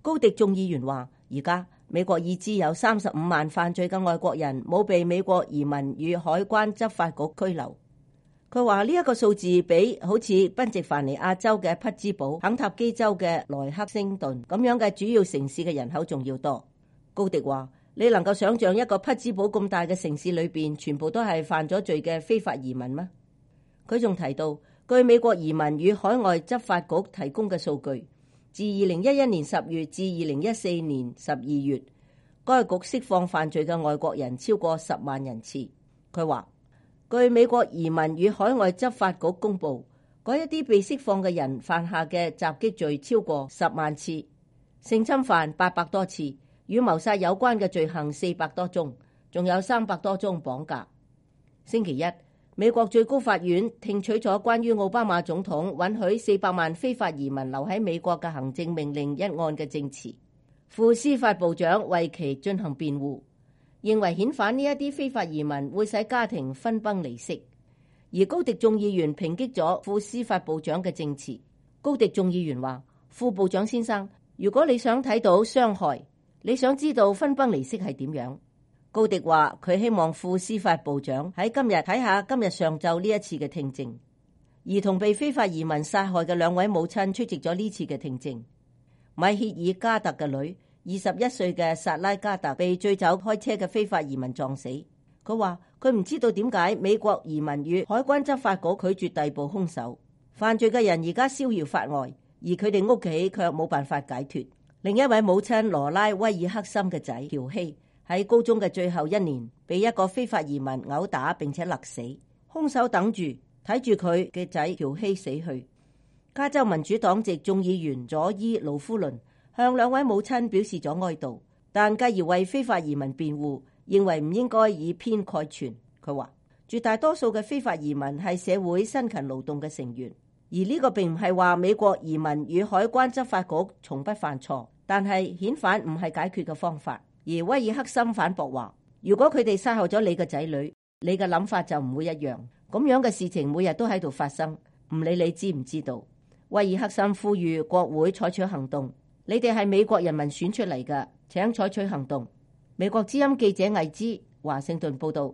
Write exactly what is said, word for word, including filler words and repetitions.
高迪眾議員話，而家美國已知有三十五萬犯罪嘅外國人冇被美國移民與海關執法局拘留。佢話呢一個數字比好似賓夕凡尼亞州嘅匹茲堡、肯塔基州嘅萊克星頓咁樣嘅主要城市嘅人口仲要多。高迪話，你能夠想象一個匹茲堡咁大嘅城市裏邊全部都係犯咗罪嘅非法移民嗎？佢仲提到，據美國移民與海外執法局提供嘅數據，自二零一一年十月至二零一四年十二月，該局釋放犯罪嘅外國人超過十萬人次。佢話，據美國移民與海外執法局公佈，嗰一啲被釋放嘅人犯下嘅襲擊罪超過十萬次，性侵犯八百多次，與謀殺有關嘅罪行四百多宗，仲有三百多宗綁架。星期一，美國最高法院聽取咗關於奧巴馬總統允許四百萬非法移民留喺美國嘅行政命令一案嘅證詞。副司法部長為其進行辯護，認為遣返呢一啲非法移民會使家庭分崩離析。而高迪眾議員抨擊咗副司法部長嘅證詞。高迪眾議員話，副部長先生，如果你想睇到傷害，你想知道分崩離析係點樣？高迪話佢希望副司法部長喺今日睇下今日上晝呢一次嘅聽證。兒童被非法移民殺害嘅兩位母親出席咗呢次嘅聽證。米歇爾加特嘅女，二十一歲嘅薩拉加特被醉酒開車嘅非法移民撞死。佢話佢唔知道點解美國移民與海關執法局拒絕逮捕兇手。犯罪嘅人而家逍遙法外，而佢哋屋企卻冇辦法解脫。另一位母親羅拉威爾克森嘅仔喬希喺高中嘅最後一年，被一個非法移民毆打並且勒死。兇手等住睇住佢嘅仔喬希死去。加州民主黨籍眾議員佐伊盧夫倫向兩位母親表示咗哀悼，但繼而為非法移民辯護，認為唔應該以偏概全。佢話絕大多數嘅非法移民係社會辛勤勞動嘅成員，而呢個並唔係話美國移民與海關執法局從不犯錯，但係遣返唔係解決嘅方法。而威爾克森反駁話，如果佢哋殺害咗你嘅仔女，你嘅諗法就唔會一樣。咁樣嘅事情每日都喺度發生，唔理你知唔知道。威爾克森呼籲國會採取行動，你哋係美國人民選出嚟嘅，請採取行動。美國之音記者魏之華盛頓報道。